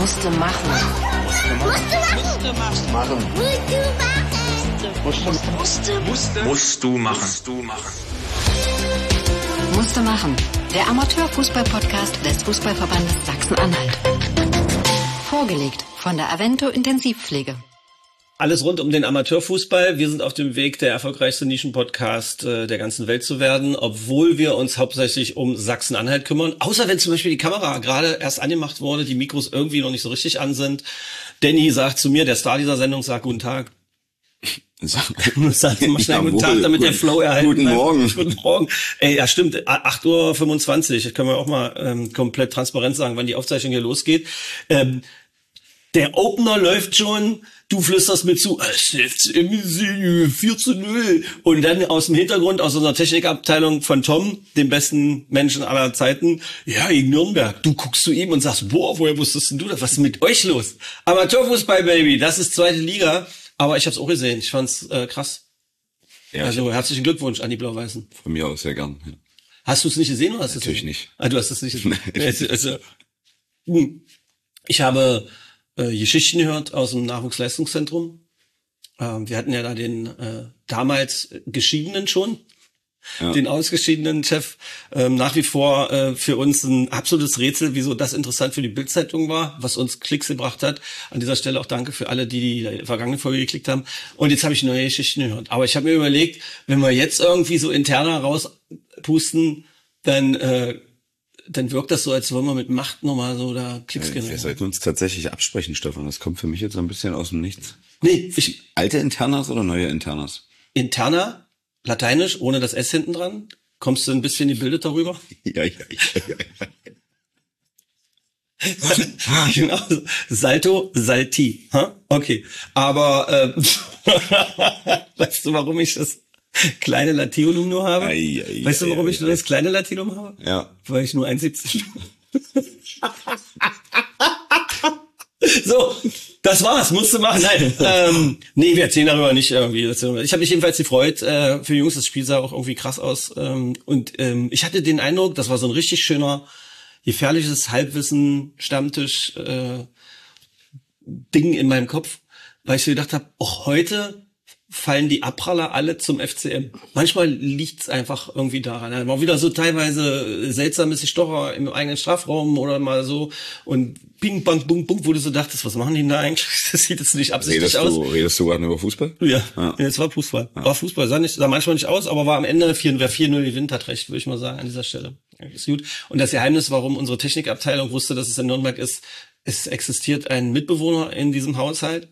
Musste machen. Musst du machen. Musste machen. Der Amateurfußball-Podcast des Fußballverbandes Sachsen-Anhalt. Vorgelegt von der Avento Intensivpflege. Alles rund um den Amateurfußball. Wir sind auf dem Weg, der erfolgreichste Nischenpodcast der ganzen Welt zu werden, obwohl wir uns hauptsächlich um Sachsen-Anhalt kümmern. Außer wenn zum Beispiel die Kamera gerade erst angemacht wurde, die Mikros irgendwie noch nicht so richtig an sind. Danny sagt zu mir, der Star dieser Sendung, sagt guten Tag. Sag mal schnell guten Tag, damit der Flow erhalten Guten bleibt. Morgen. Guten Morgen. Ey, ja stimmt, 8:25 Uhr. Können wir auch mal komplett transparent sagen, wann die Aufzeichnung hier losgeht. Der Opener läuft schon, du flüsterst mir zu, 4:0. Und dann aus dem Hintergrund, aus unserer Technikabteilung von Tom, dem besten Menschen aller Zeiten, ja, gegen Nürnberg. Du guckst zu ihm und sagst, boah, woher wusstest denn du das? Was ist mit euch los? Amateurfußball, Baby, das ist zweite Liga. Aber ich hab's auch gesehen, ich fand's krass. Ja, also herzlichen Glückwunsch an die Blau-Weißen. von mir aus sehr gern. Ja. Hast du es nicht gesehen oder hast du es Natürlich nicht. Ah, du hast es nicht gesehen. Nee. Ich habe Geschichten gehört aus dem Nachwuchsleistungszentrum. Wir hatten ja da den damals Geschiedenen schon, den ausgeschiedenen Chef. Nach wie vor für uns ein absolutes Rätsel, wieso das interessant für die Bild-Zeitung war, was uns Klicks gebracht hat. An dieser Stelle auch danke für alle, die vergangene Folge geklickt haben. Und jetzt habe ich neue Geschichten gehört. Aber ich habe mir überlegt, wenn wir jetzt irgendwie so interner rauspusten, dann wirkt das so, als wollen wir mit Macht nochmal so da Klicks generieren. Wir sollten uns tatsächlich absprechen, Stefan. Das kommt für mich jetzt ein bisschen aus dem Nichts. Nee, Alte Internas oder neue Internas? Interna, lateinisch, ohne das S hinten dran. Kommst du ein bisschen gebildet darüber? Ja. Genau. Salto, Salti. Okay. Aber weißt du, warum ich das kleine Latinum nur habe? Weißt du, warum ich nur das kleine Latinum habe? Ja. Weil ich nur 1,70. So, das war's, musste machen. Nein, nee, wir erzählen darüber nicht irgendwie. Ich habe mich jedenfalls gefreut. Für die Jungs, das Spiel sah auch irgendwie krass aus. Und ich hatte den Eindruck, das war so ein richtig schöner, gefährliches Halbwissen-Stammtisch Ding in meinem Kopf, weil ich so gedacht habe, heute fallen die Abpraller alle zum FCM. Manchmal liegt's einfach irgendwie daran. Da war wieder so teilweise seltsames Gestocher im eigenen Strafraum oder mal so und ping, bang, bung, bung, wo du so dachtest, was machen die denn da eigentlich? Das sieht jetzt nicht absichtlich aus. Redest du gerade über Fußball? Ja, es war Fußball. Ja. War Fußball, sah manchmal nicht aus, aber war am Ende 4-0 gewinnt, hat recht, würde ich mal sagen, an dieser Stelle. Ist gut. Und das Geheimnis, warum unsere Technikabteilung wusste, dass es in Nürnberg ist, es existiert ein Mitbewohner in diesem Haushalt,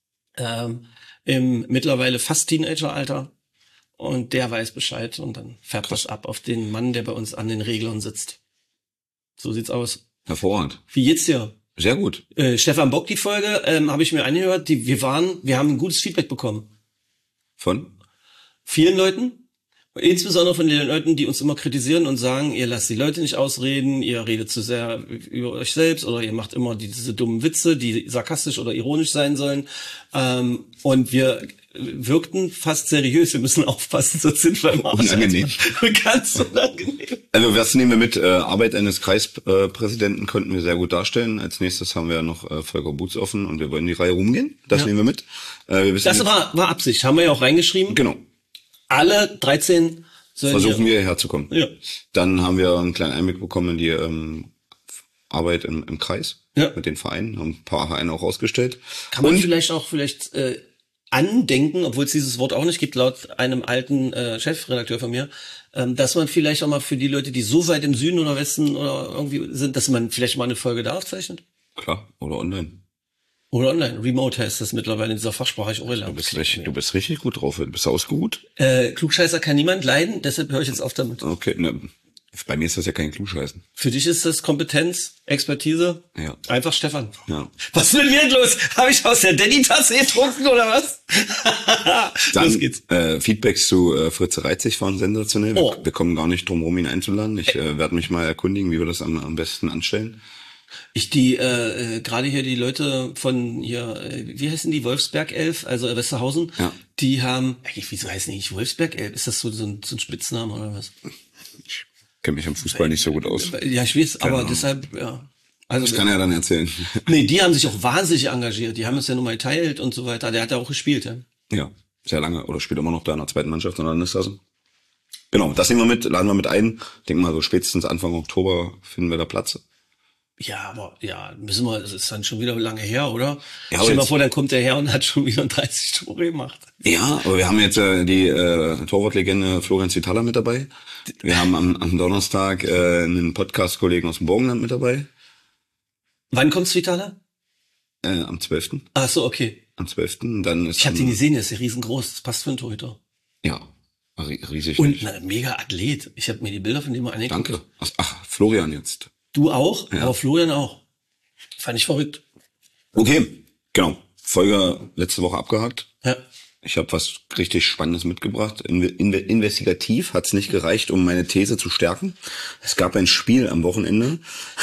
im mittlerweile fast Teenageralter, und der weiß Bescheid und dann färbt das ab auf den Mann, der bei uns an den Reglern sitzt. So sieht's aus. Hervorragend. Wie geht's dir? Sehr gut. Stefan Bock, die Folge, habe ich mir angehört, wir haben ein gutes Feedback bekommen. Von? Vielen Leuten. Insbesondere von den Leuten, die uns immer kritisieren und sagen, ihr lasst die Leute nicht ausreden, ihr redet zu sehr über euch selbst oder ihr macht immer diese dummen Witze, die sarkastisch oder ironisch sein sollen. Und wir wirkten fast seriös. Wir müssen aufpassen, sonst sind wir immer unangenehm. Ganz unangenehm. Also was nehmen wir mit? Arbeit eines Kreispräsidenten konnten wir sehr gut darstellen. Als nächstes haben wir noch Volker Butz offen und wir wollen die Reihe rumgehen. Das nehmen wir mit. Wir wissen das war Absicht, haben wir ja auch reingeschrieben. Genau. Alle 13 versuchen wir herzukommen. Ja. Dann haben wir einen kleinen Einblick bekommen in die Arbeit im Kreis mit den Vereinen, haben ein paar Vereine auch rausgestellt. Kann man vielleicht andenken, obwohl es dieses Wort auch nicht gibt, laut einem alten Chefredakteur von mir, dass man vielleicht auch mal für die Leute, die so weit im Süden oder Westen oder irgendwie sind, dass man vielleicht mal eine Folge da aufzeichnet? Klar, oder online. Oder online. Remote heißt das mittlerweile in dieser Fachsprache auch gelernt. Du bist richtig gut drauf. Bist du ausgeruht? Klugscheißer kann niemand leiden, deshalb höre ich jetzt auf damit. Okay, bei mir ist das ja kein Klugscheißen. Für dich ist das Kompetenz, Expertise? Ja. Einfach Stefan. Ja. Was ist mit mir los? Habe ich aus der Danny-Tasse getrunken oder was? Dann, los geht's. Feedbacks zu Fritze Reitzig waren sensationell. Wir kommen gar nicht drum rum, ihn einzuladen. Ich werde mich mal erkundigen, wie wir das am besten anstellen. Gerade hier die Leute von hier, wie heißen die, Wolfsberg 11, also Westerhausen, die haben, wieso heißen die nicht Wolfsberg 11? Ist das so ein Spitzname oder was? Ich kenne mich am Fußball nicht so gut aus. Ja, ich weiß, aber deshalb, ja. Also Das kann er dann erzählen. nee, die haben sich auch wahnsinnig engagiert. Die haben es ja nochmal geteilt und so weiter. Der hat ja auch gespielt, ja. Ja, sehr lange. Oder spielt immer noch da in der zweiten Mannschaft in der Landesklasse. Genau, das nehmen wir mit, laden wir mit ein. Ich denke mal, so spätestens Anfang Oktober finden wir da Platz. Ja, aber ja, müssen wir, das ist dann schon wieder lange her, oder? Ja, Stell dir mal jetzt- vor, dann kommt der her und hat schon wieder 30 Tore gemacht. Ja, aber wir haben jetzt die Torwartlegende Florian Zitala mit dabei. Wir haben am Donnerstag einen Podcast-Kollegen aus dem Burgenland mit dabei. Wann kommt's, Vitala? Am 12. Ach so, okay. Am 12. Dann ist Ich habe den gesehen, der ist ja riesengroß. Das passt für einen Torhüter. Ja, riesig. Und ein mega Athlet. Ich habe mir die Bilder von dem mal angeguckt. Danke. Ach, Florian jetzt. Du auch, Ja. aber Florian auch. Fand ich verrückt. Okay, genau. Folge letzte Woche abgehakt. Ja. Ich habe was richtig Spannendes mitgebracht. Investigativ hat es nicht gereicht, um meine These zu stärken. Es gab ein Spiel am Wochenende.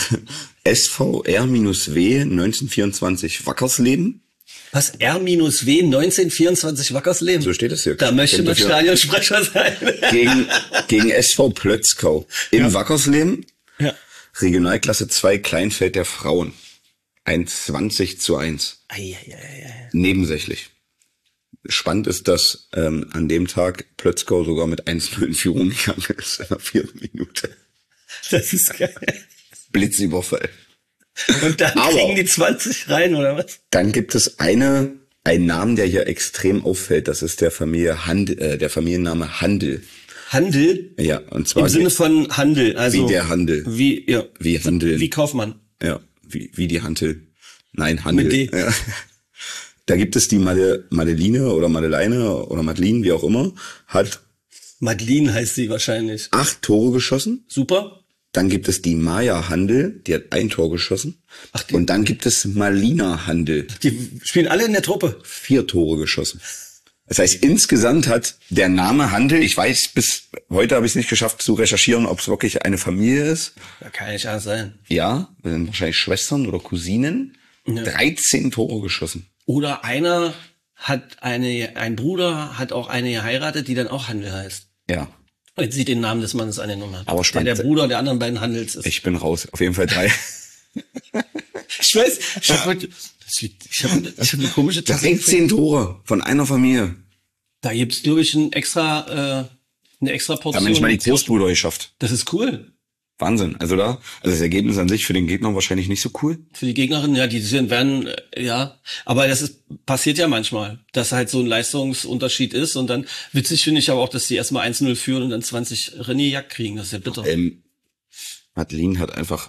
SVR-W 1924 Wackersleben. Was? R-W 1924 Wackersleben? So steht es hier. Da möchte man Stimmt, ja. Stadionsprecher sein. Gegen SV Plötzkau in Wackersleben. Ja. Regionalklasse 2 Kleinfeld der Frauen. Ein 20:1. Eieiei. Nebensächlich. Spannend ist, dass an dem Tag Plötzkau sogar mit 1:0 in Führung gegangen ist in der 4. Minute. Das ist geil. Blitzüberfall. Und dann Aber- kriegen die 20 rein, oder was? Dann gibt es einen Namen, der hier extrem auffällt. Das ist der der Familienname Handel. Handel? Ja, und zwar Im Sinne von Handel. Also wie der Handel. Wie, ja. Wie Handel. Wie Kaufmann. Ja, wie die Hantel. Nein, Handel. Mit D. Ja. Da gibt es die Madeline oder Madeleine oder Madeline, wie auch immer, hat Madeline heißt sie wahrscheinlich. 8 Tore geschossen. Super. Dann gibt es die Maya Handel, die hat 1 Tor geschossen. Ach, die- Und dann gibt es Malina Handel, Die spielen alle in der Truppe. 4 Tore geschossen. Das heißt, insgesamt hat der Name Handel, ich weiß, bis heute habe ich es nicht geschafft zu recherchieren, ob es wirklich eine Familie ist. Da kann nicht anders sein. Ja, das sind wahrscheinlich Schwestern oder Cousinen. Ja. 13 Tore geschossen. Oder einer hat ein Bruder hat auch eine geheiratet, die dann auch Handel heißt. Ja, Und jetzt sieht den Namen des Mannes angenommen hat. Aber spannend. Der Bruder der anderen beiden Handels ist. ich bin raus. Auf jeden Fall 3. Ich weiß, ich habe heute, ich hab eine komische Tasse. 13 Tore von einer Familie. Da gibt's, glaube ich, eine extra Da Portion. haben nicht mal die Großbrüder geschafft. Das ist cool. Wahnsinn. Also das Ergebnis an sich für den Gegner wahrscheinlich nicht so cool. Für die Gegnerin, ja, werden, ja. Aber das passiert ja manchmal, dass halt so ein Leistungsunterschied ist. Und dann, witzig finde ich aber auch, dass die erstmal 1:0 führen und dann 20 Reniak kriegen. Das ist ja bitter. Madeline hat einfach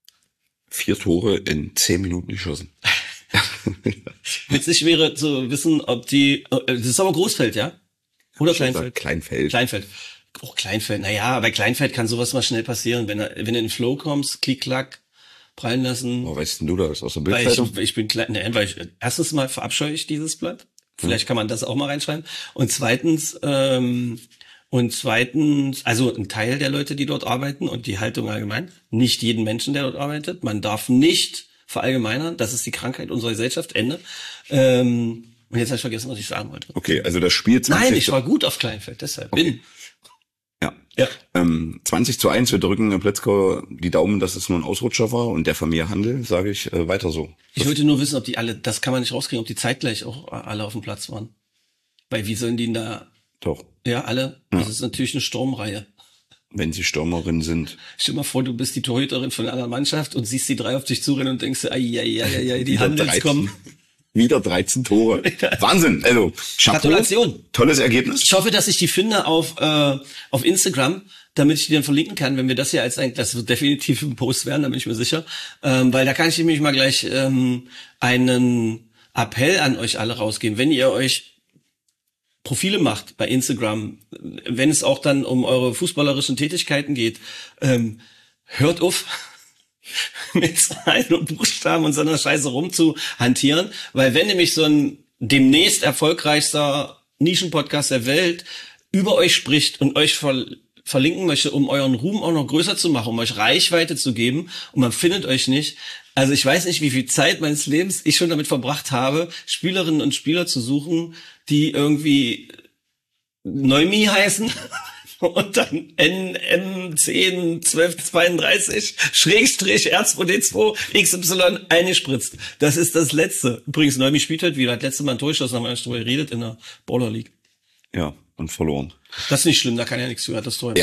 4 Tore in 10 Minuten geschossen. Witzig wäre zu wissen, ob das ist aber Großfeld, ja? Oder Kleinfeld? Kleinfeld. Kleinfeld. Oh, Kleinfeld. Naja, bei Kleinfeld kann sowas mal schnell passieren. Wenn du in den Flow kommst, klick, klack, prallen lassen. Wo weißt denn du das? Aus der Weil Bildzeitung? ich bin klein, erstens mal verabscheue ich dieses Blatt. Vielleicht kann man das auch mal reinschreiben. Und zweitens, also ein Teil der Leute, die dort arbeiten und die Haltung allgemein, nicht jeden Menschen, der dort arbeitet. Man darf nicht verallgemeinern. Das ist die Krankheit unserer Gesellschaft. Ende. Und jetzt habe ich vergessen, was ich sagen wollte. Okay, also das Spiel 20 Nein, ich war gut auf Kleinfeld, deshalb. Okay. Bin. Ja. Ja. 20:1, wir drücken Plötzkau die Daumen, dass es nur ein Ausrutscher war und der Familie Handel, sage ich, weiter so. Ich wollte nur wissen, ob die alle, das kann man nicht rauskriegen, ob die zeitgleich auch alle auf dem Platz waren. Weil wie sollen die denn da, Doch, ja, alle? Das ist natürlich eine Sturmreihe. wenn sie Stürmerin sind. Stell dir mal vor, du bist die Torhüterin von einer anderen Mannschaft und siehst die 3 auf dich zurennen und denkst, die Handels kommen. Wieder 13 Tore. Wahnsinn. Also, Chapeau. Gratulation. Tolles Ergebnis. Ich hoffe, dass ich die finde auf Instagram, damit ich die dann verlinken kann, wenn wir das hier das wird definitiv ein Post werden, da bin ich mir sicher. Weil da kann ich nämlich mal gleich einen Appell an euch alle rausgeben. Wenn ihr euch Profile macht bei Instagram, wenn es auch dann um eure fußballerischen Tätigkeiten geht, hört auf, mit Zahlen und Buchstaben und so einer Scheiße rumzuhantieren, weil wenn nämlich so ein demnächst erfolgreichster Nischenpodcast der Welt über euch spricht und euch verlinken möchte, um euren Ruhm auch noch größer zu machen, um euch Reichweite zu geben und man findet euch nicht. Also ich weiß nicht, wie viel Zeit meines Lebens ich schon damit verbracht habe, Spielerinnen und Spieler zu suchen, die irgendwie Neumi heißen und dann NM101232 Schrägstrich R2D2 XY eingespritzt. Das ist das Letzte. Übrigens, Neuemi spielt halt wieder. Hat letztes Mal ein Tor geschossen, haben wir erst drüber geredet in der Baller League. Ja, und verloren. Das ist nicht schlimm, da kann ja nichts für, hat das Tor. Ja.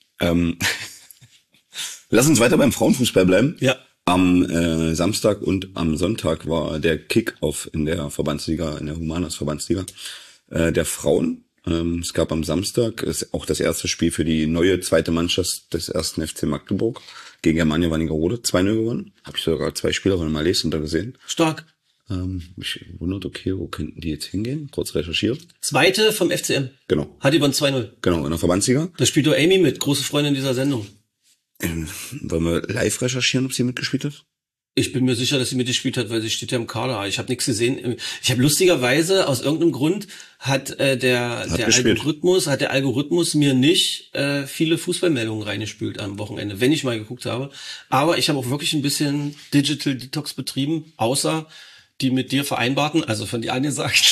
Lass uns weiter beim Frauenfußball bleiben. Ja. Am Samstag und am Sonntag war der Kick-Off in der Verbandsliga, in der Humanas Verbandsliga der Frauen. Es gab am Samstag ist auch das erste Spiel für die neue zweite Mannschaft des ersten FC Magdeburg gegen Germania Wernigerode 2-0 gewonnen. Habe ich sogar 2 Spieler von mal lesen da gesehen. Stark. Mich wundert, okay, wo könnten die jetzt hingehen? Kurz recherchiert. Zweite vom FCM. Genau. Hat über ein 2-0. Genau, in der Verbandsliga. Da spielt doch Amy mit, große Freundin dieser Sendung. Wollen wir live recherchieren, ob sie mitgespielt hat? Ich bin mir sicher, dass sie mitgespielt hat, weil sie steht ja im Kader. Ich habe nichts gesehen. Ich habe lustigerweise, aus irgendeinem Grund, hat der Algorithmus mir nicht viele Fußballmeldungen reingespült am Wochenende, wenn ich mal geguckt habe. Aber ich habe auch wirklich ein bisschen Digital Detox betrieben, außer die mit dir vereinbarten, also von dir angesagt.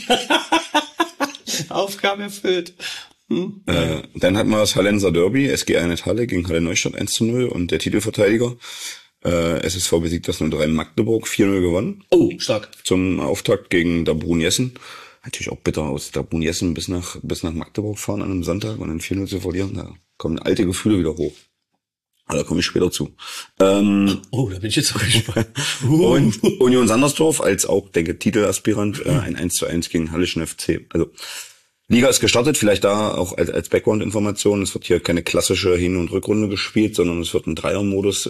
Aufgabe erfüllt. Dann hatten wir das Hallenser Derby, SG Einheit Halle gegen Halle Neustadt 1-0 und der Titelverteidiger SSV besiegt das 03 Magdeburg 4-0 gewonnen. Oh, stark. Zum Auftakt gegen Dabun Jessen. Natürlich auch bitter aus Dabun Jessen bis nach Magdeburg fahren an einem Sonntag und dann 4-0 zu verlieren. Da kommen alte Gefühle wieder hoch. Aber da komme ich später zu. Da bin ich jetzt auch gespannt. Und Union Sandersdorf als auch, denke, Titelaspirant ein 1:1 gegen Hallischen FC. Also Liga ist gestartet, vielleicht da auch als Background-Information. Es wird hier keine klassische Hin- und Rückrunde gespielt, sondern es wird ein Dreier-Modus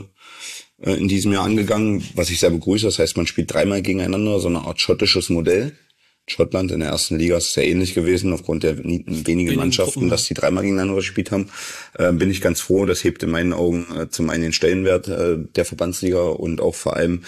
in diesem Jahr angegangen, was ich sehr begrüße. Das heißt, man spielt 3-mal gegeneinander, so eine Art schottisches Modell. Schottland in der ersten Liga ist sehr ähnlich gewesen, aufgrund der wenigen Mannschaften, Gruppen, dass die 3-mal gegeneinander gespielt haben. Bin ich ganz froh. Das hebt in meinen Augen zum einen den Stellenwert der Verbandsliga und auch vor allem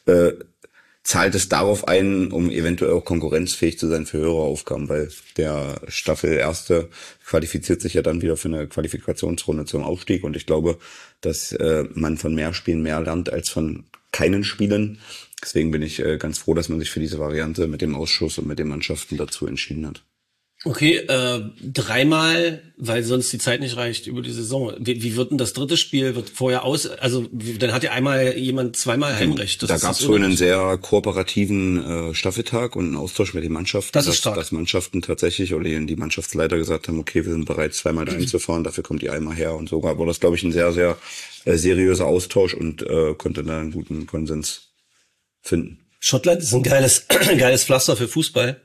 zahlt es darauf ein, um eventuell auch konkurrenzfähig zu sein für höhere Aufgaben, weil der Staffel Erste qualifiziert sich ja dann wieder für eine Qualifikationsrunde zum Aufstieg und ich glaube, dass man von mehr Spielen mehr lernt als von keinen Spielen. Deswegen bin ich ganz froh, dass man sich für diese Variante mit dem Ausschuss und mit den Mannschaften dazu entschieden hat. Okay, 3-mal, weil sonst die Zeit nicht reicht über die Saison. Wie wird denn das dritte Spiel? Wird vorher dann hat ja einmal jemand 2-mal Heimrecht. Da gab es wohl einen sehr kooperativen Staffeltag und einen Austausch mit den Mannschaften. Das ist stark. Dass Mannschaften tatsächlich oder die Mannschaftsleiter gesagt haben, okay, wir sind bereit, 2-mal dahin zu fahren, dafür kommt ihr einmal her und so. Aber das, glaube ich, ein sehr, sehr seriöser Austausch und konnte da einen guten Konsens finden. Schottland ist ein geiles Pflaster für Fußball.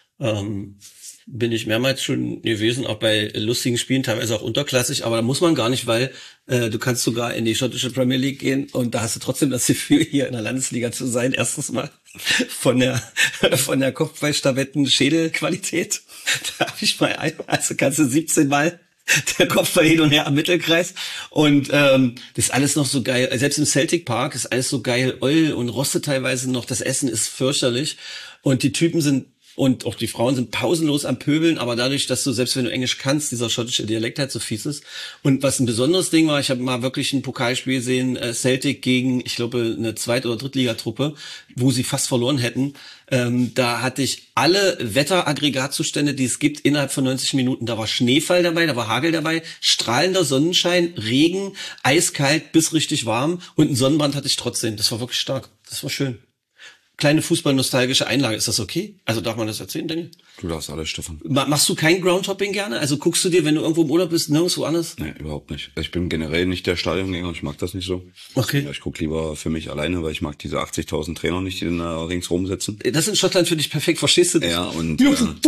Bin ich mehrmals schon gewesen, auch bei lustigen Spielen, teilweise auch unterklassig, aber da muss man gar nicht, weil du kannst sogar in die schottische Premier League gehen und da hast du trotzdem das Gefühl, hier in der Landesliga zu sein. Erstens mal von der Kopfballstavetten-Schädelqualität. Da habe ich mal also kannst du 17 Mal der Kopfball hin und her am Mittelkreis und das ist alles noch so geil. Selbst im Celtic Park ist alles so geil, Oil und rostet teilweise noch. Das Essen ist fürchterlich und die Typen sind und auch die Frauen sind pausenlos am Pöbeln, aber dadurch, dass du, selbst wenn du Englisch kannst, dieser schottische Dialekt halt so fies ist. Und was ein besonderes Ding war, ich habe mal wirklich ein Pokalspiel gesehen, Celtic gegen, ich glaube, eine Zweit- oder Drittligatruppe, wo sie fast verloren hätten. Da hatte ich alle Wetteraggregatzustände, die es gibt, innerhalb von 90 Minuten. Da war Schneefall dabei, da war Hagel dabei, strahlender Sonnenschein, Regen, eiskalt bis richtig warm und einen Sonnenbrand hatte ich trotzdem. Das war wirklich stark. Das war schön. Kleine fußballnostalgische Einlage. Ist das okay? Also darf man das erzählen, Daniel? Du darfst alles, Stefan. Machst du kein Groundhopping gerne? Also guckst du dir, wenn du irgendwo im Urlaub bist, nirgendwo anders? Nee, überhaupt nicht. Ich bin generell nicht der Stadiongänger, ich mag das nicht so. Okay. Ja, ich gucke lieber für mich alleine, weil ich mag diese 80.000 Trainer nicht, die dann da ringsrum sitzen. Das ist in Schottland für dich perfekt, verstehst du das? Ja, und...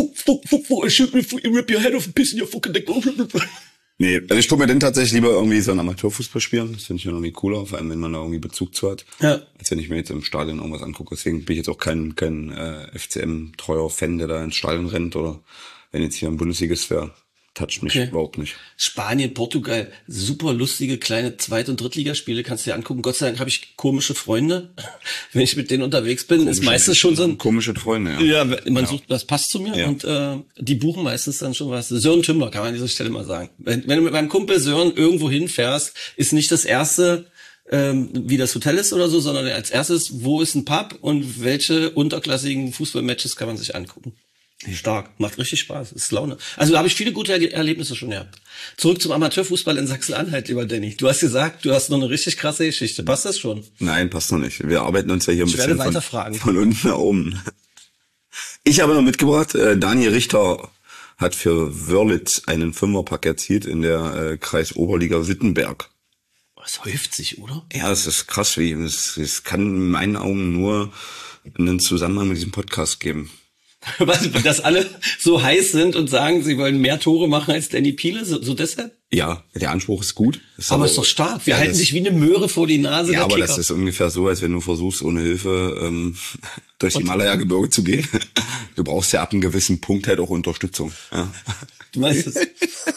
Nee, also ich gucke mir dann tatsächlich lieber irgendwie so einen Amateurfußball spielen. Das finde ich ja noch nie cooler, vor allem wenn man da irgendwie Bezug zu hat. Ja. Als wenn ich mir jetzt im Stadion irgendwas angucke. Deswegen bin ich jetzt auch kein FCM-treuer Fan, der da ins Stadion rennt oder wenn jetzt hier ein Bundesligist wäre. Toucht mich überhaupt nicht. Spanien, Portugal, super lustige kleine Zweit- und Drittligaspiele, kannst du dir angucken. Gott sei Dank habe ich komische Freunde. Wenn ich mit denen unterwegs bin, ist meistens schon so ein... Komische Freunde, ja. Ja, man sucht, das passt zu mir und die buchen meistens dann schon was. Sören Tümmler, kann man an dieser Stelle mal sagen. Wenn du mit meinem Kumpel Sören irgendwo hinfährst, ist nicht das erste, wie das Hotel ist oder so, sondern als erstes, wo ist ein Pub und welche unterklassigen Fußballmatches kann man sich angucken. Stark, macht richtig Spaß, ist Laune. Also da habe ich viele gute Erlebnisse schon gehabt. Zurück zum Amateurfußball in Sachsen-Anhalt, lieber Danny. Du hast gesagt, du hast noch eine richtig krasse Geschichte. Passt das schon? Nein, passt noch nicht. Wir arbeiten uns ja hier ein bisschen von unten nach oben. Ich habe noch mitgebracht, Daniel Richter hat für Wörlitz einen Fünferpack erzielt in der Kreis Oberliga Wittenberg. Das häuft sich, oder? Ja, das ist krass, es kann in meinen Augen nur einen Zusammenhang mit diesem Podcast geben. Was, dass alle so heiß sind und sagen, sie wollen mehr Tore machen als Danny Piele, so deshalb? Ja, der Anspruch ist gut. Aber ist doch stark. Wir halten dich wie eine Möhre vor die Nase. Ja, aber das ist ungefähr so, als wenn du versuchst, ohne Hilfe durch die Himalaya-Gebirge zu gehen. Du brauchst ja ab einem gewissen Punkt halt auch Unterstützung. Ja. Du meinst es?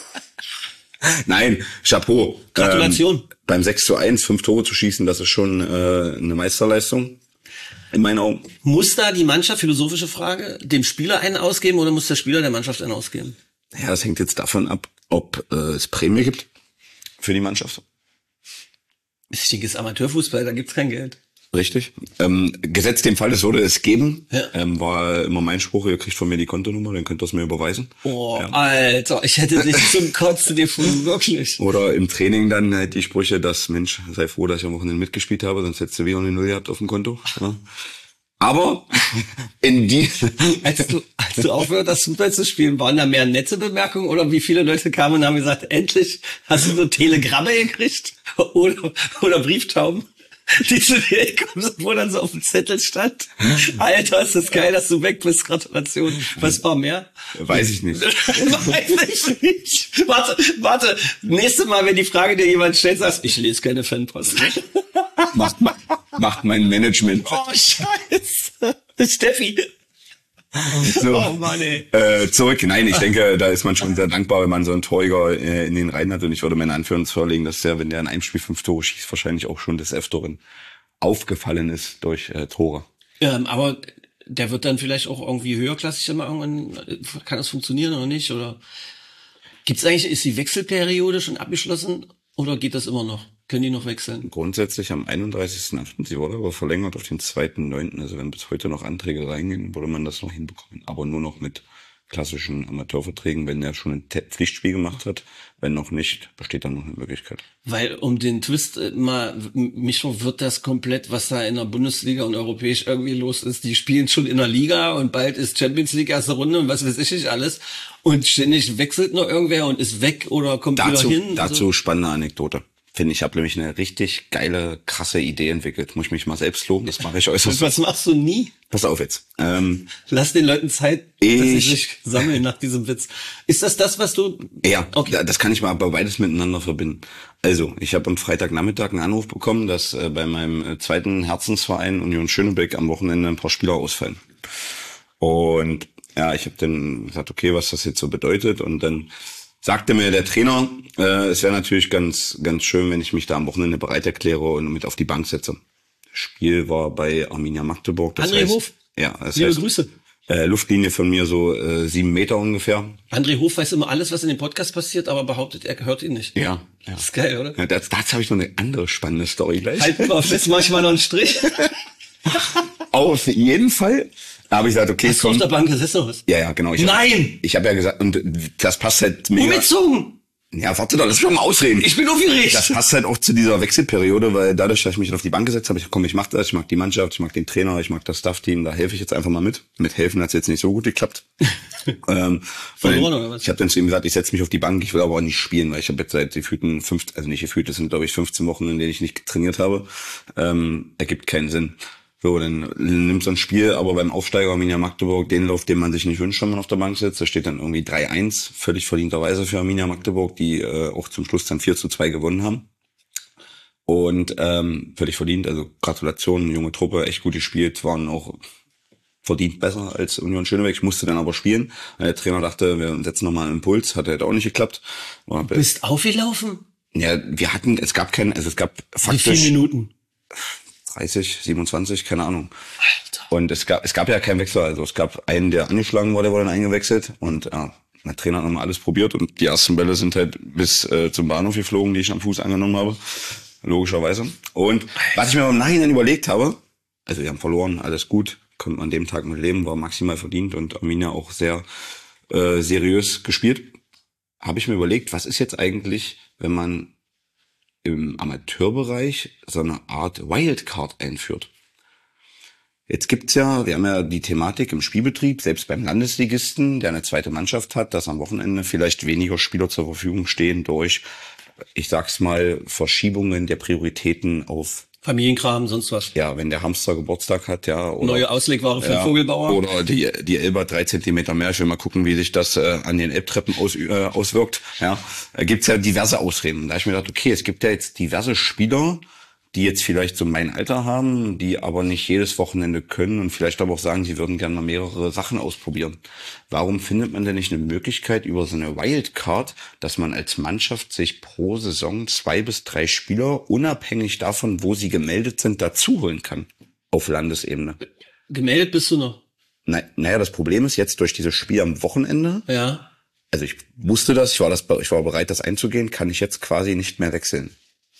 Nein, Chapeau. Gratulation. Beim 6:1 5 Tore zu schießen, das ist schon eine Meisterleistung. In meinen Augen. Muss da die Mannschaft, philosophische Frage, dem Spieler einen ausgeben oder muss der Spieler der Mannschaft einen ausgeben? Ja, das hängt jetzt davon ab, ob es Prämie gibt für die Mannschaft. Wichtiges Amateurfußball, da gibt's kein Geld. Richtig. Gesetzt dem Fall, es würde es geben, ja. War immer mein Spruch, ihr kriegt von mir die Kontonummer, dann könnt ihr es mir überweisen. Oh, ja. Alter, ich hätte dich zum Kotzen gefunden, wirklich. Oder im Training dann halt die Sprüche, dass, Mensch, sei froh, dass ich am Wochenende mitgespielt habe, sonst hättest du wieder eine Null gehabt auf dem Konto. Ja. Aber als du aufgehört hast, Fußball zu spielen, waren da mehr nette Bemerkungen oder wie viele Leute kamen und haben gesagt, endlich hast du so Telegramme gekriegt oder Brieftauben? Die zu dir kommen, wo dann so auf dem Zettel stand. Alter, ist das geil, dass du weg bist. Gratulation. Was war mehr? Weiß ich nicht. Weiß ich nicht. Warte. Nächstes Mal, wenn die Frage dir jemand stellt, sagst ich lese keine Fanpost. Macht mein Management. Oh, scheiße. Steffi. So, oh Mann, ey. Zurück. Nein, ich denke, da ist man schon sehr dankbar, wenn man so einen Torjäger in den Reihen hat. Und ich würde meine Anführungs vorlegen, dass der, wenn der in einem Spiel 5 Tore schießt, wahrscheinlich auch schon des Öfteren aufgefallen ist durch Tore. Aber der wird dann vielleicht auch irgendwie höherklassig immer irgendwann, kann das funktionieren oder nicht? Oder gibt's eigentlich, ist die Wechselperiode schon abgeschlossen oder geht das immer noch? Können die noch wechseln? Grundsätzlich am 31.8. Sie wurde aber verlängert auf den 2.9. Also wenn bis heute noch Anträge reingehen, würde man das noch hinbekommen. Aber nur noch mit klassischen Amateurverträgen, wenn der schon ein Pflichtspiel gemacht hat. Wenn noch nicht, besteht dann noch eine Möglichkeit. Weil um den Twist mich verwirrt das komplett, was da in der Bundesliga und europäisch irgendwie los ist. Die spielen schon in der Liga und bald ist Champions League erste Runde und was weiß ich nicht alles. Und ständig wechselt noch irgendwer und ist weg oder kommt wieder hin. Dazu spannende Anekdote. Finde ich, habe nämlich eine richtig geile, krasse Idee entwickelt. Muss ich mich mal selbst loben, das mache ich äußerst. Was machst du nie? Pass auf jetzt. Lass den Leuten Zeit, dass sie sich sammeln nach diesem Witz. Ist das, was du... Ja, okay. Das kann ich mal aber beides miteinander verbinden. Also, ich habe am Freitagnachmittag einen Anruf bekommen, dass bei meinem zweiten Herzensverein Union Schönebeck am Wochenende ein paar Spieler ausfallen. Und ja, ich habe dann gesagt, okay, was das jetzt so bedeutet. Und dann sagte mir der Trainer, es wäre natürlich ganz, ganz schön, wenn ich mich da am Wochenende bereit erkläre und mit auf die Bank setze. Das Spiel war bei Arminia Magdeburg. Das André heißt, Hof. Ja, das liebe heißt, Grüße. Luftlinie von mir so 7 Meter ungefähr. André Hof weiß immer alles, was in dem Podcast passiert, aber behauptet, er hört ihn nicht. Ja. Das ist geil, oder? Ja, dazu habe ich noch eine andere spannende Story gleich. Halt mal auf, jetzt mach ich mal noch einen Strich. Auf jeden Fall. Da habe ich gesagt, okay, Hast du auf der Bank gesessen oder was? Ja, genau. Nein! Ich habe ja gesagt, und das passt halt mega. Umgezogen! Ja, warte doch, lass mich doch mal ausreden. Ich bin aufgeregt. Das passt halt auch zu dieser Wechselperiode, weil dadurch, dass ich mich auf die Bank gesetzt habe, ich mach das, ich mag die Mannschaft, ich mag den Trainer, ich mag das Staff-Team, da helfe ich jetzt einfach mal mit. Mit helfen hat's jetzt nicht so gut geklappt. Verloren oder was? Ich habe dann zu ihm gesagt, ich setze mich auf die Bank, ich will aber auch nicht spielen, weil ich habe jetzt seit gefühlten das sind glaube ich 15 Wochen, in denen ich nicht trainiert habe. Ergibt keinen Sinn. So, dann nimmt so ein Spiel, aber beim Aufsteiger Arminia Magdeburg, den Lauf, den man sich nicht wünscht, wenn man auf der Bank sitzt, da steht dann irgendwie 3-1, völlig verdienterweise für Arminia Magdeburg, die auch zum Schluss dann 4-2 gewonnen haben. Und völlig verdient, also Gratulation, junge Truppe, echt gut gespielt, waren auch verdient besser als Union Schönebeck. Ich musste dann aber spielen. Der Trainer dachte, wir setzen nochmal einen Impuls, hat halt auch nicht geklappt. Du bist aufgelaufen? Ja, es gab faktisch... Wie viele Minuten? 30, 27, keine Ahnung. Alter. Und es gab ja keinen Wechsel. Also es gab einen, der angeschlagen wurde, der wurde dann eingewechselt. Und der Trainer hat nochmal alles probiert. Und die ersten Bälle sind halt bis zum Bahnhof geflogen, die ich am Fuß angenommen habe. Logischerweise. Und was ich mir im Nachhinein überlegt habe, also wir haben verloren, alles gut. konnte man an dem Tag mit leben, war maximal verdient und Arminia auch sehr seriös gespielt. Habe ich mir überlegt, was ist jetzt eigentlich, wenn man im Amateurbereich so eine Art Wildcard einführt? Jetzt gibt's ja, wir haben ja die Thematik im Spielbetrieb, selbst beim Landesligisten, der eine zweite Mannschaft hat, dass am Wochenende vielleicht weniger Spieler zur Verfügung stehen durch, ich sag's mal, Verschiebungen der Prioritäten auf Familienkram, sonst was. Ja, wenn der Hamster Geburtstag hat, ja. Oder, neue Auslegware für den Vogelbauer. Oder die Elbe 3 Zentimeter mehr. Ich will mal gucken, wie sich das an den Elbtreppen auswirkt. Ja, gibt's ja diverse Ausreden. Da habe ich mir gedacht, okay, es gibt ja jetzt diverse Spieler, die jetzt vielleicht so mein Alter haben, die aber nicht jedes Wochenende können und vielleicht aber auch sagen, sie würden gerne mal mehrere Sachen ausprobieren. Warum findet man denn nicht eine Möglichkeit über so eine Wildcard, dass man als Mannschaft sich pro Saison 2 bis 3 Spieler, unabhängig davon, wo sie gemeldet sind, dazu holen kann? Auf Landesebene. Gemeldet bist du noch? Naja, das Problem ist jetzt durch dieses Spiel am Wochenende. Ja. Also ich wusste das, ich war bereit, das einzugehen, kann ich jetzt quasi nicht mehr wechseln.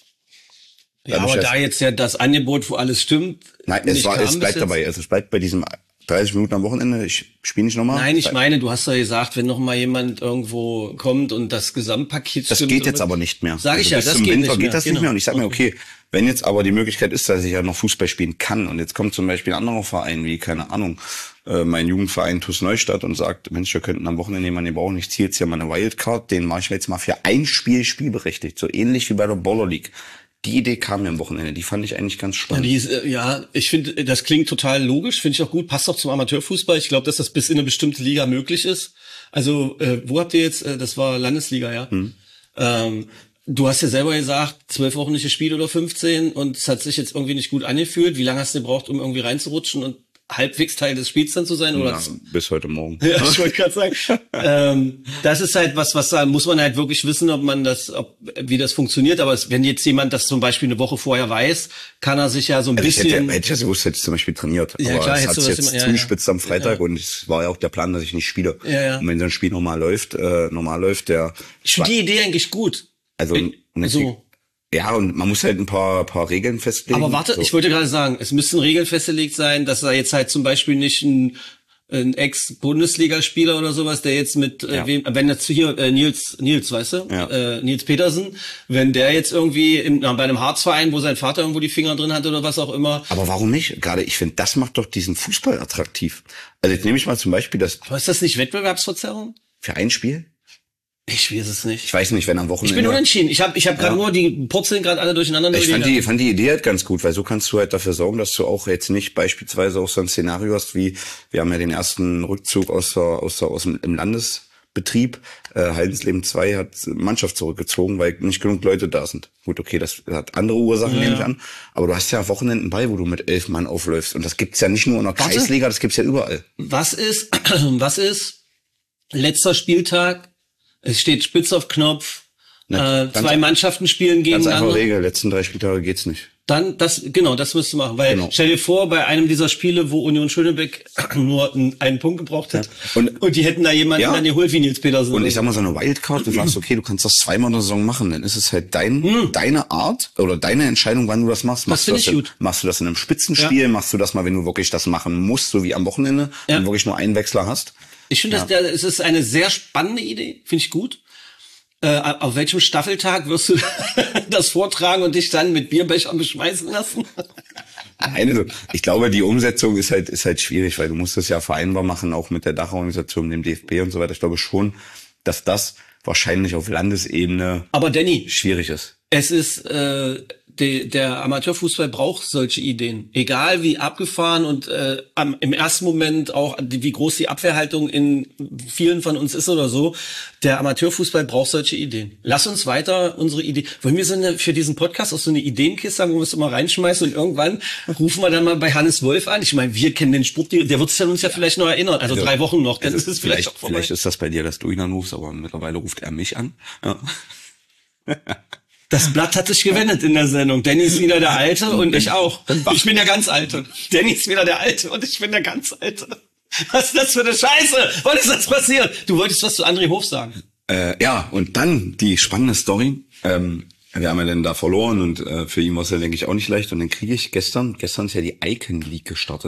Ja, aber da jetzt ja das Angebot, wo alles stimmt. Nein, es bleibt dabei. Also es bleibt bei diesem 30 Minuten am Wochenende. Ich spiele nicht nochmal. Nein, ich meine, du hast ja gesagt, wenn noch mal jemand irgendwo kommt und das Gesamtpaket stimmt. Das geht jetzt aber nicht mehr. Sag ich ja, das geht nicht mehr. Geht das nicht mehr. Und ich sag mir, okay, wenn jetzt aber die Möglichkeit ist, dass ich ja noch Fußball spielen kann und jetzt kommt zum Beispiel ein anderer Verein wie, keine Ahnung, mein Jugendverein TuS Neustadt und sagt, Mensch, wir könnten am Wochenende jemanden brauchen, ich ziehe jetzt hier mal eine Wildcard, den mache ich mir jetzt mal für ein Spiel spielberechtigt. So ähnlich wie bei der Baller League. Die Idee kam mir am Wochenende, die fand ich eigentlich ganz spannend. Ich finde, das klingt total logisch, finde ich auch gut, passt auch zum Amateurfußball. Ich glaube, dass das bis in eine bestimmte Liga möglich ist. Also, wo habt ihr jetzt, das war Landesliga, ja? Du hast ja selber gesagt, 12 Wochen nicht gespielt oder 15 und es hat sich jetzt irgendwie nicht gut angefühlt. Wie lange hast du gebraucht, um irgendwie reinzurutschen und halbwegs Teil des Spiels dann zu sein? Oder bis heute Morgen. Ja, ich wollte gerade sagen. Das ist halt was da muss man halt wirklich wissen, wie das funktioniert. Aber wenn jetzt jemand das zum Beispiel eine Woche vorher weiß, kann er sich ja so ein bisschen... Hätte ich das gewusst, hätte ich zum Beispiel trainiert. Ja, aber klar, es hat sich jetzt zugespitzt am Freitag und es war ja auch der Plan, dass ich nicht spiele. Ja. Und wenn so ein Spiel normal läuft, Ich finde die Idee eigentlich gut. Ja, und man muss halt ein paar Regeln festlegen. Aber warte, ich wollte gerade sagen, es müssten Regeln festgelegt sein, dass da jetzt halt zum Beispiel nicht ein Ex-Bundesligaspieler oder sowas, der jetzt mit wenn jetzt hier Nils, weißt du? Ja. Nils Petersen, wenn der jetzt irgendwie bei einem Harzverein, wo sein Vater irgendwo die Finger drin hat oder was auch immer. Aber warum nicht? Gerade, ich finde, das macht doch diesen Fußball attraktiv. Also jetzt nehme ich mal zum Beispiel das... Aber ist das nicht Wettbewerbsverzerrung? Für ein Spiel? Ich weiß es nicht. Ich weiß nicht, wenn am Wochenende... Ich bin unentschieden. Ich hab gerade nur, die purzeln gerade alle durcheinander. Ich fand die Idee halt ganz gut, weil so kannst du halt dafür sorgen, dass du auch jetzt nicht beispielsweise auch so ein Szenario hast wie, wir haben ja den ersten Rückzug aus dem Landesbetrieb. Haldensleben 2 hat Mannschaft zurückgezogen, weil nicht genug Leute da sind. Gut, okay, das hat andere Ursachen, nehme ich an. Aber du hast ja Wochenenden bei, wo du mit 11 Mann aufläufst. Und das gibt's ja nicht nur in der Kreisliga, das gibt's ja überall. Was ist letzter Spieltag? Es steht spitz auf Knopf, zwei Mannschaften spielen gegeneinander. Ganz einfache Regel, letzten 3 Spieltage geht's nicht. Dann, das müsst du machen, weil stell dir vor, bei einem dieser Spiele, wo Union Schönebeck nur einen Punkt gebraucht hat und die hätten da jemanden dann geholt wie Nils Petersen. Und ich sag mal, so eine Wildcard, du sagst, okay, du kannst das zweimal in der Saison machen, dann ist es halt deine Art oder deine Entscheidung, wann du das machst. Das finde ich gut. Machst du das in einem Spitzenspiel, machst du das mal, wenn du wirklich das machen musst, so wie am Wochenende, wenn du wirklich nur einen Wechsler hast. Ich finde, es ist eine sehr spannende Idee, finde ich gut. Auf welchem Staffeltag wirst du das vortragen und dich dann mit Bierbechern beschmeißen lassen? Nein, also ich glaube, die Umsetzung ist halt schwierig, weil du musst das ja vereinbar machen, auch mit der Dachorganisation, dem DFB und so weiter. Ich glaube schon, dass das wahrscheinlich auf Landesebene aber Danny, schwierig ist. Es ist der Amateurfußball braucht solche Ideen. Egal wie abgefahren und im ersten Moment auch wie groß die Abwehrhaltung in vielen von uns ist oder so. Der Amateurfußball braucht solche Ideen. Lass uns weiter unsere Idee. Wollen wir für diesen Podcast auch so eine Ideenkiste haben, wo wir es immer reinschmeißen und irgendwann rufen wir dann mal bei Hannes Wolf an. Ich meine, wir kennen den Spruch, der wird sich an uns ja vielleicht noch erinnern. Also 3 Wochen noch, dann ist es vielleicht auch vorbei. Vielleicht ist das bei dir, dass du ihn anrufst, aber mittlerweile ruft er mich an. Ja. Das Blatt hat sich gewendet in der Sendung. Danny ist wieder der Alte und ich auch. Ich bin der ganz Alte. Danny ist wieder der Alte und ich bin der ganz Alte. Was ist das für eine Scheiße? Wann ist das passiert? Du wolltest was zu André Hof sagen. Ja, und dann die spannende Story. Wir haben ja dann da verloren und für ihn war es ja, denke ich, auch nicht leicht. Und dann kriege ich gestern ist ja die Icon League gestartet.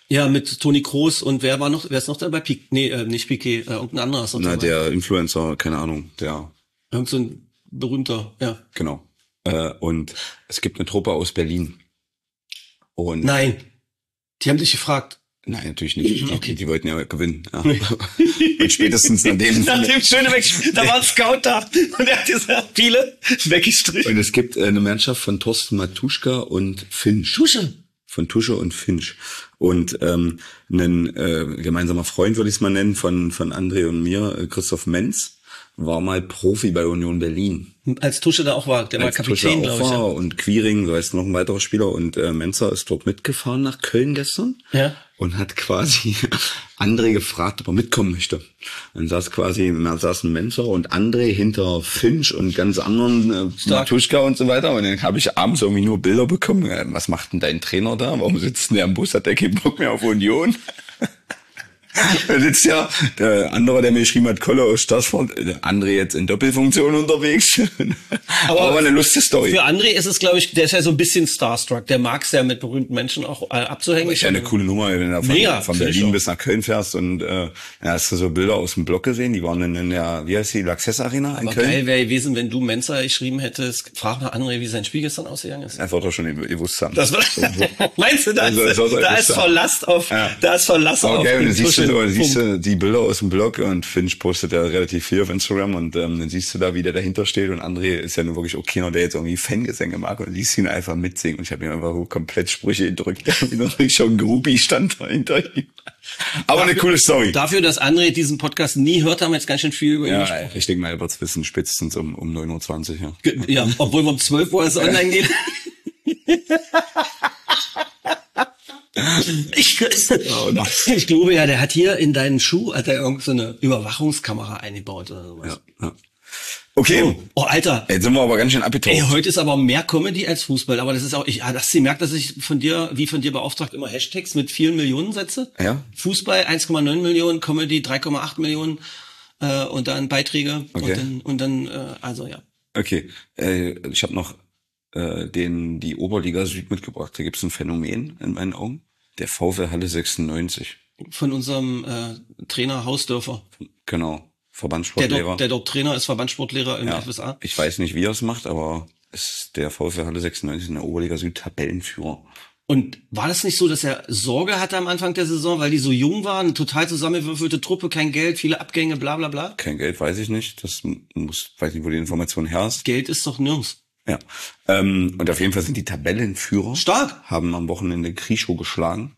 Ja, mit Toni Kroos und wer ist noch dabei? Nicht Piqué, irgendein anderer ist noch dabei. Der Influencer, keine Ahnung, Irgend so ein berühmter, ja. Genau. Und es gibt eine Truppe aus Berlin. Und Nein, die haben dich gefragt. Nein, natürlich nicht. Okay. Die wollten ja gewinnen. Ja. Und spätestens nach dem Schönebeck, da war ein Scout da und er hat gesagt, viele weggestrichen. Und es gibt eine Mannschaft von Thorsten Matuschka und Finch. Von Tusche und Finch. Und ein gemeinsamer Freund, würde ich es mal nennen, von André und mir, Christoph Menz, war mal Profi bei Union Berlin. Als Tusche da auch war, der war Kapitän, glaube ich. Ja. Und Quiring, so heißt noch ein weiterer Spieler. Und Menzer ist dort mitgefahren nach Köln gestern. Ja. Und hat quasi André gefragt, ob er mitkommen möchte. Dann saß ein Menzer und André hinter Finch und ganz anderen Matuschka und so weiter. Und dann habe ich abends irgendwie nur Bilder bekommen. Was macht denn dein Trainer da? Warum sitzt denn der am Bus? Hat der keinen Bock mehr auf Union? Da sitzt ja der andere, der mir geschrieben hat, Kolle aus Stassfurt, André jetzt in Doppelfunktion unterwegs. Aber eine lustige Story. Für André ist es, glaube ich, der ist ja so ein bisschen starstruck. Der mag es ja, mit berühmten Menschen auch abzuhängen. Ist ja eine coole Nummer, wenn du von Berlin bis nach Köln fährst. Und hast du so Bilder aus dem Blog gesehen? Die waren in der, wie heißt die, Laxess Arena in Köln. Geil wäre gewesen, wenn du Mensa geschrieben hättest. Frag mal André, wie sein Spiel gestern ausgegangen ist. Er wird doch schon gewusst haben. Meinst du, da ist Verlass auf. Okay, und dann siehst du die Bilder aus dem Blog und Finch postet ja relativ viel auf Instagram und dann siehst du da, wie der dahinter steht und André ist ja nur wirklich auch keiner, der jetzt irgendwie Fangesänge mag und siehst ihn einfach mitsingen und ich habe ihm einfach so komplett Sprüche gedrückt, wie natürlich schon ein Groupie stand dahinter ihm. Aber eine coole Story. Dafür, dass André diesen Podcast nie hört, haben wir jetzt ganz schön viel über ihn gesprochen. Ich denke mal, er wird es wissen, spätestens um 9:20 Uhr. Ja, obwohl wir um 12 Uhr es online geht. Ich glaube ja, der hat hier in deinen Schuh hat er irgend so eine Überwachungskamera eingebaut oder sowas. Ja. Okay. Oh, Alter. Jetzt sind wir aber ganz schön abgetaucht. Ey, heute ist aber mehr Comedy als Fußball, aber das ist auch, hast du gemerkt, dass ich von dir beauftragt, immer Hashtags mit vielen Millionen setze? Ja. Fußball 1,9 Millionen, Comedy 3,8 Millionen, und dann Beiträge. Okay. Und dann, also ja. Okay. Ich habe noch die Oberliga Süd mitgebracht. Da gibt's ein Phänomen in meinen Augen. Der VfL Halle 96. Von unserem Trainer Hausdörfer. Genau. Verbandssportlehrer. Der dort Trainer ist, Verbandssportlehrer im FSA. Ich weiß nicht, wie er es macht, aber ist der VfL Halle 96 in der Oberliga Süd Tabellenführer. Und war das nicht so, dass er Sorge hatte am Anfang der Saison, weil die so jung waren, total zusammengewürfelte Truppe, kein Geld, viele Abgänge, bla bla bla? Kein Geld, weiß ich nicht. Weiß nicht, wo die Information her ist. Geld ist doch nirgends. Ja. Und auf jeden Fall sind die Tabellenführer. Stark. Haben am Wochenende Krischow geschlagen.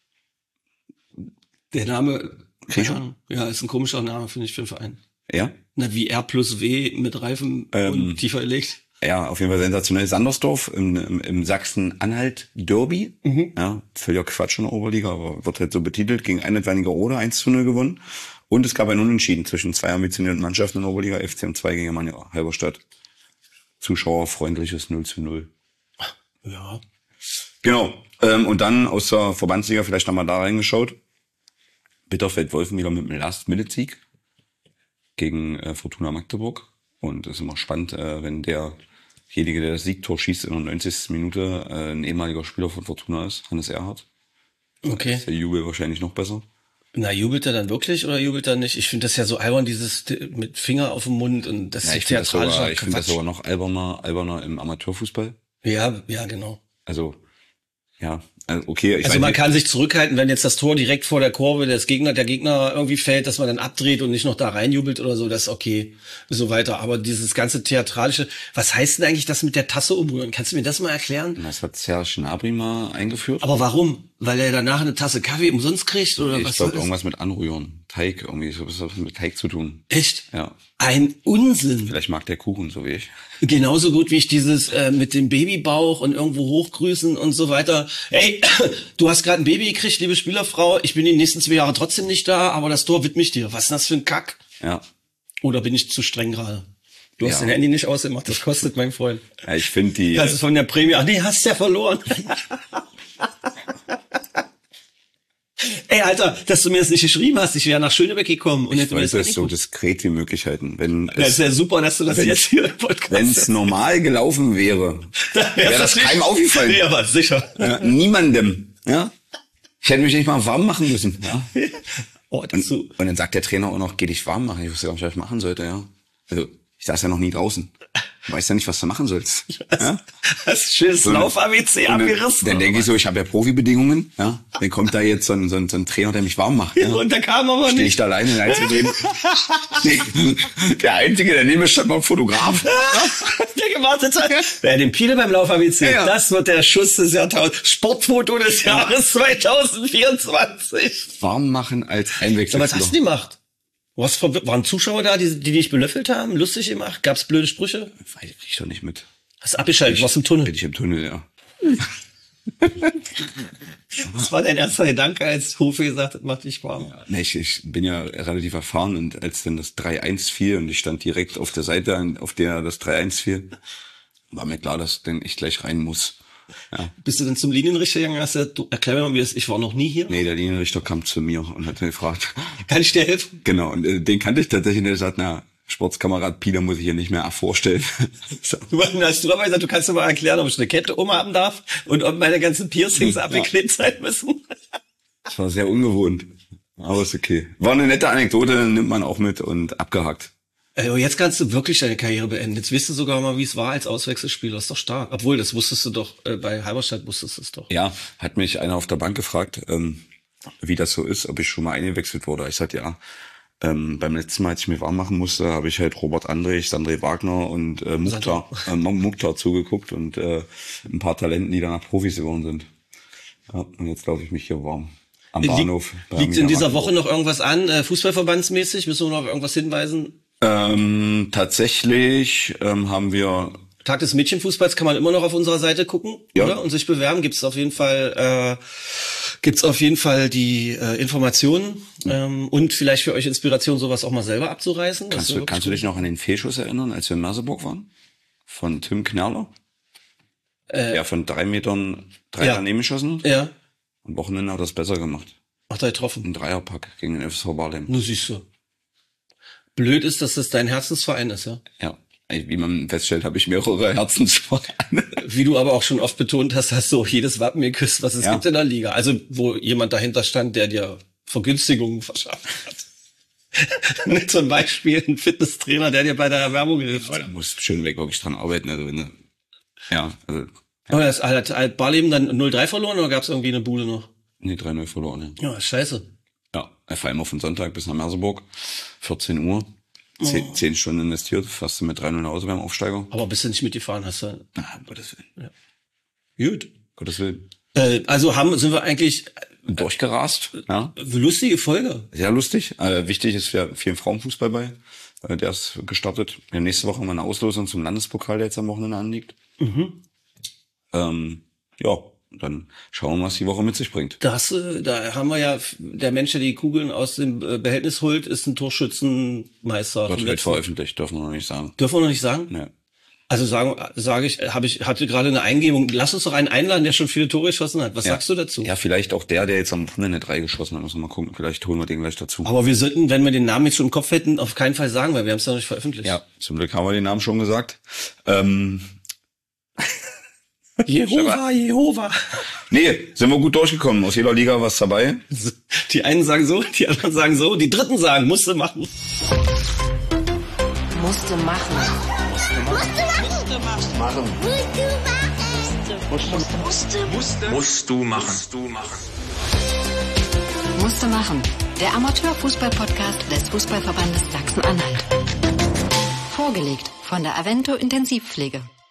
Der Name, Krischow? Ja, ist ein komischer Name, finde ich, für einen Verein. Ja? Na, wie R+W mit Reifen und tiefer gelegt. Ja, auf jeden Fall sensationell. Sandersdorf im Sachsen-Anhalt-Derby. Ja, völliger Quatsch in der Oberliga, aber wird halt so betitelt. Gegen eine Wernigerode 1:0 gewonnen. Und es gab ein Unentschieden zwischen zwei ambitionierten Mannschaften in der Oberliga. FCM2 gegen Alemannia Halberstadt. Zuschauerfreundliches 0:0. Ja. Genau. Und dann aus der Verbandsliga vielleicht nochmal da reingeschaut. Bitterfeld-Wolfen wieder mit einem Last-Minute-Sieg gegen Fortuna Magdeburg. Und es ist immer spannend, wenn derjenige, der das Siegtor schießt in der 90. Minute, ein ehemaliger Spieler von Fortuna ist, Hannes Erhardt. Okay. Ist der Jubel wahrscheinlich noch besser. Na, jubelt er dann wirklich oder jubelt er nicht? Ich finde das ja so albern, dieses mit Finger auf dem Mund und das ist theatralischer Quatsch. Ich finde das sogar noch alberner im Amateurfußball. Ja, genau. Also, ja, okay. Also man kann sich zurückhalten, wenn jetzt das Tor direkt vor der Kurve der Gegner irgendwie fällt, dass man dann abdreht und nicht noch da reinjubelt oder so, das ist okay, so weiter. Aber dieses ganze theatralische, was heißt denn eigentlich das mit der Tasse umrühren? Kannst du mir das mal erklären? Das hat Serge Gnabry mal eingeführt. Aber warum? Weil er danach eine Tasse Kaffee umsonst kriegt oder was? Ich glaube, irgendwas mit Anrühren. Teig, irgendwie, so was mit Teig zu tun. Echt? Ja. Ein Unsinn. Vielleicht mag der Kuchen, so wie ich. Genauso gut wie ich dieses mit dem Babybauch und irgendwo hochgrüßen und so weiter. Ey, du hast gerade ein Baby gekriegt, liebe Spielerfrau. Ich bin die nächsten 2 Jahre trotzdem nicht da, aber das Tor widme ich dir. Was ist das für ein Kack? Ja. Oder bin ich zu streng gerade? Du hast dein Handy nicht ausgemacht, das kostet, mein Freund. Ja, ich finde die... Das ist von der Prämie. Ach nee, hast ja verloren. Ey, Alter, dass du mir das nicht geschrieben hast, ich wäre nach Schönebeck gekommen. Und ich wollte es so diskret wie möglich halten. Das ist ja super, dass du das jetzt hier im Podcast Wenn es normal gelaufen wäre, wäre das keinem aufgefallen. Ja, aber sicher. Ja, niemandem. Ja? Ich hätte mich nicht mal warm machen müssen. Ja. Oh, Und dann sagt der Trainer auch noch, geh dich warm machen. Ich wusste gar nicht, was ich machen sollte, ja. Also, ich saß ja noch nie draußen. Du weißt ja nicht, was du machen sollst. Ja? Das ist schönes Lauf-ABC abgerissen. Dann denke ich so, ich habe ja Profibedingungen. Ja? Dann kommt da jetzt so ein Trainer, der mich warm macht. Ja? Und da kam aber Stehe nicht. ich da alleine in Einzelgeben. Der Einzige, der neben mir stand, war ein Fotograf. Der gewartet hat. Wer den Piele beim Lauf-ABC, Ja. Das wird der Schuss des Jahrtausends. Sportfoto des Jahres 2024. Warm machen als So, Einwechselspieler. was hast du gemacht? Waren Zuschauer da, die dich belöffelt haben, lustig gemacht? Gab's blöde Sprüche? Weiß ich doch nicht mit. Hast du abgeschaltet? Warst im Tunnel? Bin ich im Tunnel, ja. Das war dein erster Gedanke, als Hofe gesagt hat, mach dich warm. Nee, ich bin ja relativ erfahren und als dann das 3-1 fiel und ich stand direkt auf der Seite, auf der das 3-1 fiel, war mir klar, dass dann ich gleich rein muss. Ja. Bist du denn zum Linienrichter gegangen? Erklär mir mal, wie das ist. Ich war noch nie hier. Nee, der Linienrichter kam zu mir und hat mir gefragt. Kann ich dir helfen? Genau, und den kannte ich tatsächlich und der sagt, na, Sportskamerad Pieler muss ich hier nicht mehr vorstellen. So. Hast du aber gesagt, du kannst mir mal erklären, ob ich eine Kette umhaben darf und ob meine ganzen Piercings abgeklebt sein müssen. Das war sehr ungewohnt, aber ist okay. War eine nette Anekdote, nimmt man auch mit und abgehakt. Also jetzt kannst du wirklich deine Karriere beenden. Jetzt weißt du sogar mal, wie es war als Auswechselspieler. Das ist doch stark. Obwohl, das wusstest du doch, bei Halberstadt wusstest du es doch. Ja, hat mich einer auf der Bank gefragt, wie das so ist, ob ich schon mal eingewechselt wurde. Ich sagte, ja, beim letzten Mal, als ich mir warm machen musste, habe ich halt Robert Andrich, Sandré Wagner und Mukhtar zugeguckt und ein paar Talenten, die danach Profis geworden sind. Ja, und jetzt laufe ich mich hier warm. Am Bahnhof. Liegt in dieser Woche noch irgendwas an, fußballverbandsmäßig? Müssen wir noch auf irgendwas hinweisen? Tatsächlich haben wir Tag des Mädchenfußballs kann man immer noch auf unserer Seite gucken, ja. Oder? Und sich bewerben. Gibt's auf jeden Fall die Informationen und vielleicht für euch Inspiration, sowas auch mal selber abzureißen. Kannst du dich noch an den Fehlschuss erinnern, als wir in Merseburg waren? Von Tim Knerler? Der von 3 Metern daneben geschossen hat? Ja. Am Wochenende hat er es besser gemacht. Hat er getroffen? Ein Dreierpack gegen den FSV Barlem. Nur siehst du. Blöd ist, dass das dein Herzensverein ist, ja? Ja. Wie man feststellt, habe ich mehrere Herzensvereine. Wie du aber auch schon oft betont hast, hast du auch jedes Wappen geküsst, was es gibt in der Liga. Also, wo jemand dahinter stand, der dir Vergünstigungen verschafft hat. Nicht zum Beispiel ein Fitnesstrainer, der dir bei der Erwerbung hilft. Da muss Schönweg wirklich dran arbeiten. Also wenn du, Aber das hat Barleben dann 0-3 verloren oder gab es irgendwie eine Bude noch? Nee, 3-0 verloren. Ja, scheiße. Ja, vor allem auf den Sonntag bis nach Merseburg. 14 Uhr. 10 Stunden investiert, fast mit 3-0 nach Hause beim Aufsteiger. Aber bist du nicht mitgefahren, hast du? Na, Gottes Willen. Ja. Gut. Gottes Willen. Also sind wir eigentlich durchgerast. Ja. Lustige Folge. Sehr lustig. Wichtig ist ja viel Frauenfußball bei. Der ist gestartet. Wir haben nächste Woche mal eine Auslosung zum Landespokal, der jetzt am Wochenende anliegt. Dann schauen wir, was die Woche mit sich bringt. Da haben wir ja, der Mensch, der die Kugeln aus dem Behältnis holt, ist ein Torschützenmeister. Wird veröffentlicht, dürfen wir noch nicht sagen. Dürfen wir noch nicht sagen? Nee. Also hatte gerade eine Eingebung. Lass uns doch einen einladen, der schon viele Tore geschossen hat. Was sagst du dazu? Ja, vielleicht auch der jetzt am Wochenende 3 geschossen hat. Müssen wir mal gucken. Vielleicht holen wir den gleich dazu. Aber wir sollten, wenn wir den Namen jetzt schon im Kopf hätten, auf keinen Fall sagen, weil wir haben es noch nicht veröffentlicht. Ja, zum Glück haben wir den Namen schon gesagt. Jehova. Nee, sind wir gut durchgekommen. Aus jeder Liga was dabei. Die einen sagen so, die anderen sagen so, die Dritten sagen, musste machen. Musste machen. Musst du machen. Musste machen. Der Amateurfußball-Podcast des Fußballverbandes Sachsen-Anhalt. Vorgelegt von der Avento Intensivpflege.